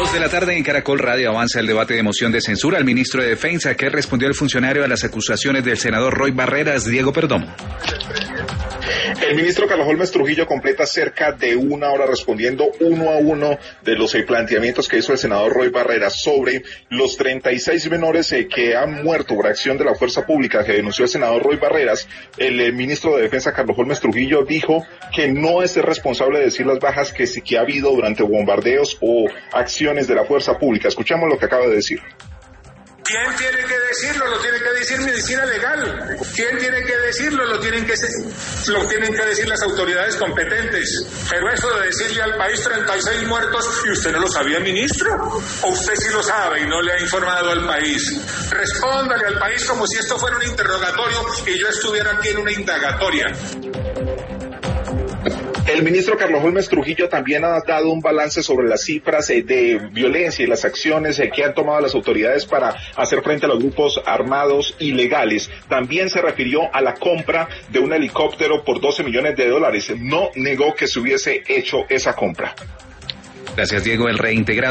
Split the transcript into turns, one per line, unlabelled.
2 de la tarde en Caracol Radio avanza el debate de moción de censura al ministro de Defensa, que respondió el funcionario a las acusaciones del senador Roy Barreras. Diego Perdomo.
El ministro Carlos Holmes Trujillo completa cerca de una hora respondiendo uno a uno de los planteamientos que hizo el senador Roy Barreras sobre los 36 menores que han muerto por acción de la fuerza pública que denunció el senador Roy Barreras. El ministro de Defensa Carlos Holmes Trujillo dijo que no es el responsable de decir las bajas que ha habido durante bombardeos o acciones de la fuerza pública. Escuchamos lo que acaba de decir.
¿Quién tiene que decirlo? Lo tiene que decir medicina legal. ¿Quién tiene que decirlo? Lo tienen que decir las autoridades competentes. Pero eso de decirle al país 36 muertos, ¿y usted no lo sabía, ministro? ¿O usted sí lo sabe y no le ha informado al país? Respóndale al país como si esto fuera un interrogatorio y yo estuviera aquí en una indagatoria.
El ministro Carlos Holmes Trujillo también ha dado un balance sobre las cifras de violencia y las acciones que han tomado las autoridades para hacer frente a los grupos armados ilegales. También se refirió a la compra de un helicóptero por $12 millones. No negó que se hubiese hecho esa compra.
Gracias, Diego. El reintegrado